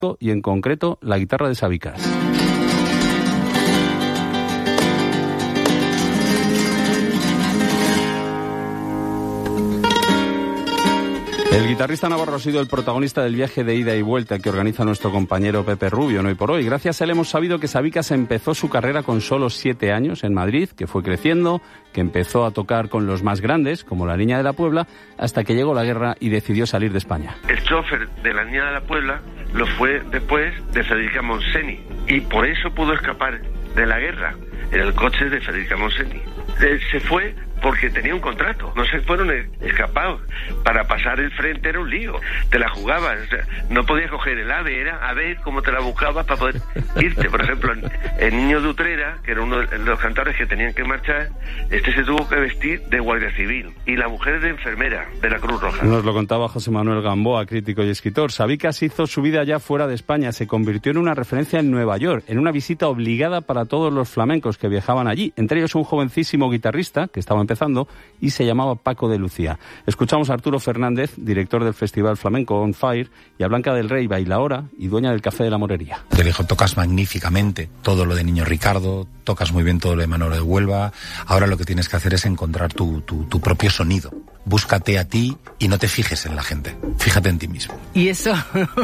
y en concreto la guitarra de Sabicas. El guitarrista navarro ha sido el protagonista del viaje de ida y vuelta que organiza nuestro compañero Pepe Rubio, Hoy por Hoy. Gracias a él hemos sabido que Sabicas empezó su carrera con solo 7 años en Madrid, que fue creciendo, que empezó a tocar con los más grandes, como la Niña de la Puebla, hasta que llegó la guerra y decidió salir de España. El chofer de la Niña de la Puebla lo fue después de Federica Montseny y por eso pudo escapar de la guerra en el coche de Federica Montseny. Él se fue porque tenía un contrato, no se fueron escapados. Para pasar el frente era un lío, te la jugabas, o sea, no podías coger el AVE, era a ver cómo te la buscabas para poder irte. Por ejemplo, el Niño de Utrera, que era uno de los cantores que tenían que marchar, se tuvo que vestir de guardia civil y la mujer de enfermera de la Cruz Roja. Nos lo contaba José Manuel Gamboa, crítico y escritor. Sabicas hizo su vida ya fuera de España, se convirtió en una referencia en Nueva York, en una visita obligada para todos los flamencos que viajaban allí, entre ellos un jovencísimo guitarrista que estaba empezando y se llamaba Paco de Lucía. Escuchamos a Arturo Fernández, director del Festival Flamenco On Fire, y a Blanca del Rey, bailaora y dueña del Café de la Morería. Te dijo, tocas magníficamente todo lo de Niño Ricardo, tocas muy bien todo lo de Manolo de Huelva, ahora lo que tienes que hacer es encontrar tu propio sonido. Búscate a ti y no te fijes en la gente, fíjate en ti mismo. Y eso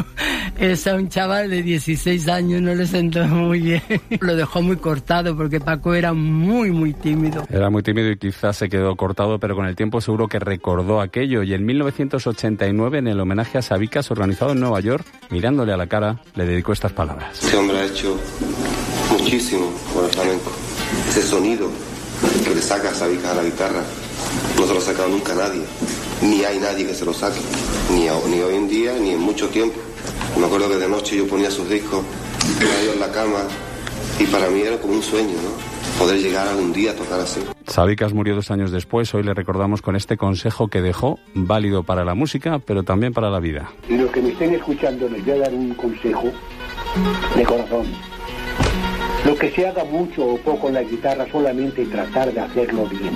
a un chaval de 16 años no le sentó muy bien. Lo dejó muy cortado porque Paco era muy tímido. Era muy tímido y quizás se quedó cortado, pero con el tiempo seguro que recordó aquello. Y en 1989, en el homenaje a Sabicas organizado en Nueva York, mirándole a la cara, le dedicó estas palabras. Este hombre ha hecho muchísimo por el flamenco. Ese sonido que le saca a Sabicas a la guitarra no se lo ha sacado nunca nadie, ni hay nadie que se lo saque, ni hoy en día, ni en mucho tiempo. Me acuerdo que de noche yo ponía sus discos en la cama y para mí era como un sueño, ¿no? Poder llegar algún día a tocar así. Sabicas murió 2 años después. Hoy le recordamos con este consejo que dejó, válido para la música, pero también para la vida. Y los que me estén escuchando les voy a dar un consejo de corazón. Lo que se haga mucho o poco en la guitarra, solamente tratar de hacerlo bien.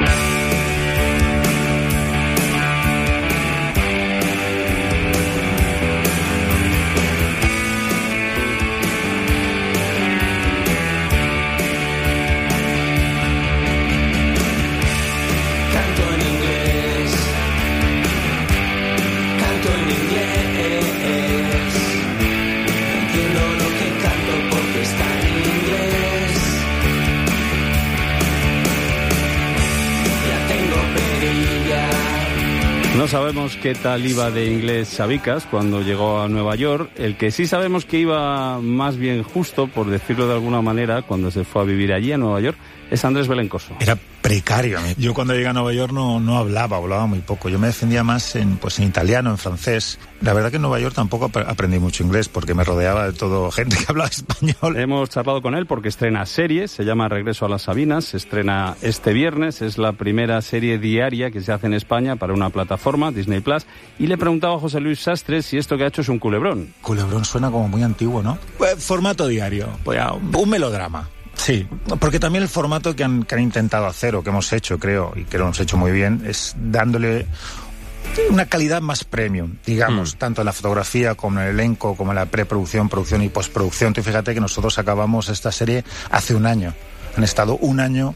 No sabemos qué tal iba de inglés Sabicas cuando llegó a Nueva York. El que sí sabemos que iba más bien justo, por decirlo de alguna manera, cuando se fue a vivir allí a Nueva York, es Andrés Belencoso. Era precario. Yo cuando llegué a Nueva York no hablaba muy poco. Yo me defendía más en italiano, en francés. La verdad que en Nueva York tampoco aprendí mucho inglés porque me rodeaba de todo gente que hablaba español. Hemos charlado con él porque estrena serie, se llama Regreso a las Sabinas, se estrena este viernes, es la primera serie diaria que se hace en España para una plataforma, Disney Plus, y le preguntaba a José Luis Sastre si esto que ha hecho es un culebrón. Culebrón suena como muy antiguo, ¿no? Formato diario, un melodrama. Sí, porque también el formato que han intentado hacer, o que hemos hecho, creo, y que lo hemos hecho muy bien, es dándole una calidad más premium, digamos, tanto en la fotografía como en el elenco, como en la preproducción, producción y postproducción. Tú fíjate que nosotros acabamos esta serie hace 1 año. Han estado 1 año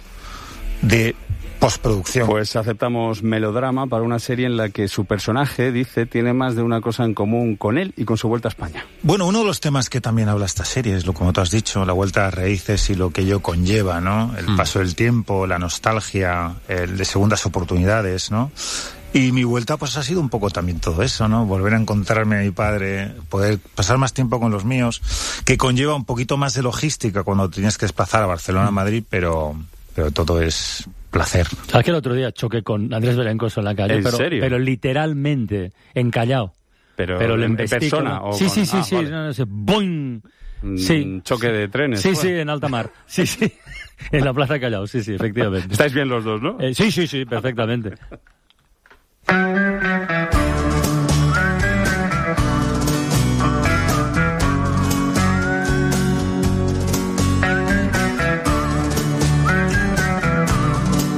de postproducción. Pues aceptamos melodrama para una serie en la que su personaje, dice, tiene más de una cosa en común con él y con su vuelta a España. Bueno, uno de los temas que también habla esta serie es, como tú has dicho, la vuelta a raíces y lo que ello conlleva, ¿no? El paso del tiempo, la nostalgia, el de segundas oportunidades, ¿no? Y mi vuelta pues ha sido un poco también todo eso, ¿no? Volver a encontrarme a mi padre, poder pasar más tiempo con los míos, que conlleva un poquito más de logística cuando tienes que desplazar a Barcelona, a Madrid, pero todo es placer. ¿Sabes que el otro día choqué con Andrés Belencoso en la calle? ¿En serio? Pero literalmente, encallado. Pero en persona. ¿no? Sí, vale. No sé, ¡boing! Sí. Choque de trenes. Sí, en alta mar. Sí. En la Plaza Callao, sí, efectivamente. Estáis bien los dos, ¿no? Sí, perfectamente.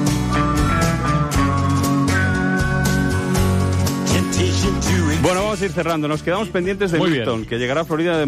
Bueno, vamos a ir cerrando. Nos quedamos pendientes de Muy Milton, bien. que llegará a Florida de